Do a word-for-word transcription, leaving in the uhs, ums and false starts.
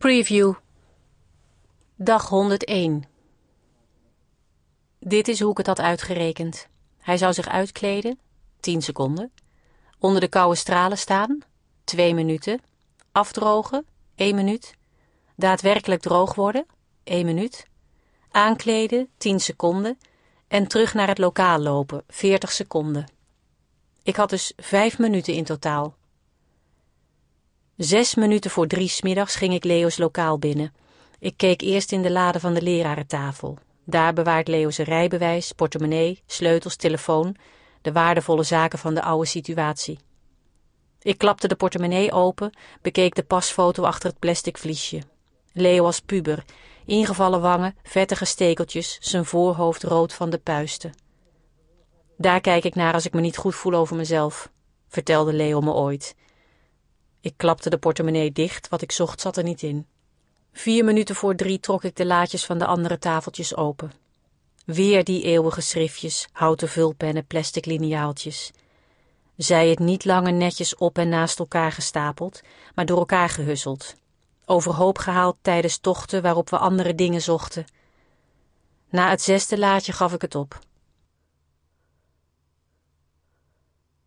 Preview. Dag honderdéén. Dit is hoe ik het had uitgerekend. Hij zou zich uitkleden, tien seconden. Onder de koude stralen staan, twee minuten. Afdrogen, één minuut. Daadwerkelijk droog worden, één minuut. Aankleden, tien seconden. En terug naar het lokaal lopen, veertig seconden. Ik had dus vijf minuten in totaal. Zes minuten voor drie 's middags ging ik Leo's lokaal binnen. Ik keek eerst in de lade van de lerarentafel. Daar bewaart Leo zijn rijbewijs, portemonnee, sleutels, telefoon, de waardevolle zaken van de oude situatie. Ik klapte de portemonnee open, bekeek de pasfoto achter het plastic vliesje. Leo als puber, ingevallen wangen, vettige stekeltjes, zijn voorhoofd rood van de puisten. Daar kijk ik naar als ik me niet goed voel over mezelf, vertelde Leo me ooit. Ik klapte de portemonnee dicht, wat ik zocht zat er niet in. Vier minuten voor drie trok ik de laadjes van de andere tafeltjes open. Weer die eeuwige schriftjes, houten vulpennen, plastic liniaaltjes. Zij het niet langer netjes op en naast elkaar gestapeld, maar door elkaar gehusseld. Overhoop gehaald tijdens tochten waarop we andere dingen zochten. Na het zesde laadje gaf ik het op.